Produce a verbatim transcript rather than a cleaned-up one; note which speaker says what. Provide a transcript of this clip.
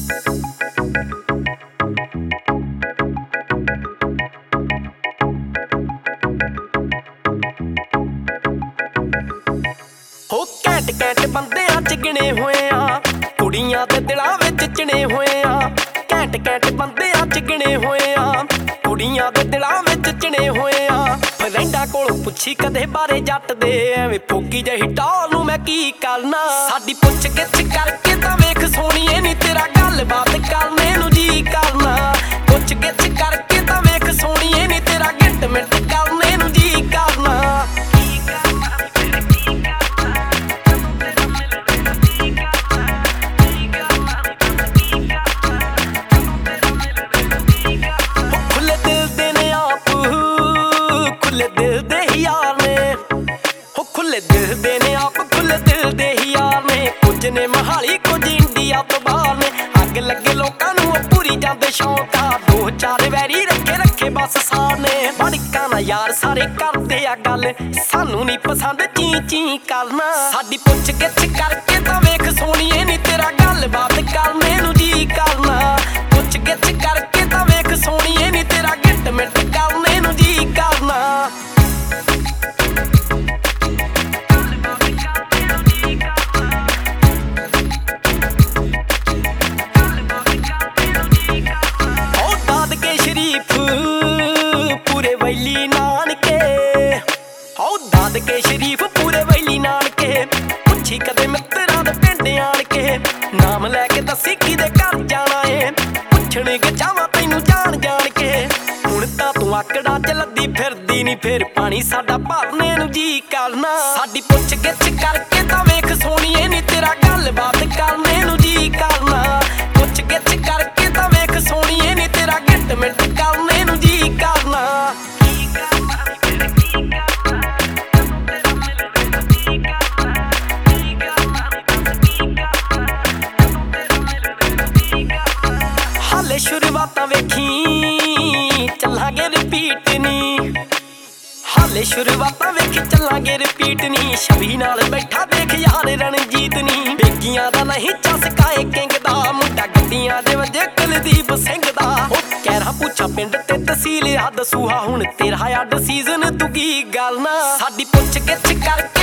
Speaker 1: हो cantt cantt बंदियां च गिने होए आ कुड़ियां दे दिलां विच चिणे होए आ कैंट कैंट बंदियां च गिने होए आ कुड़ियां दे दिलां विच चिणे होए आ फ्रेंडां कोलों पुछी कदे बारे जट दे एवें फोकी जही टॉल नूं मैं की करना साडी पुछ गिछ करके तां वेख सोहणीए नी तेरा गल बात करने नूं जी करना पुछ गिछ करके तां वेख सोहणीए नी तेरा गिट मिट करने नूं जी करना दिल दे यार ने हो खुले दिल दे ने आप खुले दिल दे यार ने कुछ ने महाली कुछ इंडिया तो बाहर ने अग लगे लोकां नूं पूरी जांदे शौक आ दो चार वैरी रखे रखे बस साने बड़का ना यार सारे करदे आ गल सानू नहीं पसंद ची ची करना साडी पुछ गिछ करके तां वेख सोहणीए नी तेरा गल बात करने नूं जी करना पुछ गिछ करके तां वेख सोहणीए नी तेरा गिट मिट करने नूं जी करना पूरे वैली नानके हो दादके शरीफ पूरे वैली नानके पुछी कदे मित्तरां दे पिंड आण के नाम लैके दसी किदे घर जाना है पुछण गजावां तैनूं जान जान के हुण तां तूं आकड़ा च लद्दी फिरदी नी फिर पानी साडा भरने नूं जी करना साडी पुछ गिछ करके तां वेख सोहणीए नी तेरा गल बात करने नूं जी करना पुछ गिछ करके तां वेख सोहणीए नी तेरा गिट मिट करने नूं जी करना हाले शुरुआतां वेखी चलांगे रिपीट नी हाले शुरुआतां वेखी चलांगे रिपीट नी छवि नाल बैठा देख यार रणजीत नी बेगियां दा नहीं चसकाए किंग दा मुंडा गड्डियां दे वजे कुलदीप सिंह दा ओ कहरा पूछा पिंड ते तहसील आ दसूहा हुण तेरा आ डिसीजन तू की गल ना साडी पुछ गिछ करके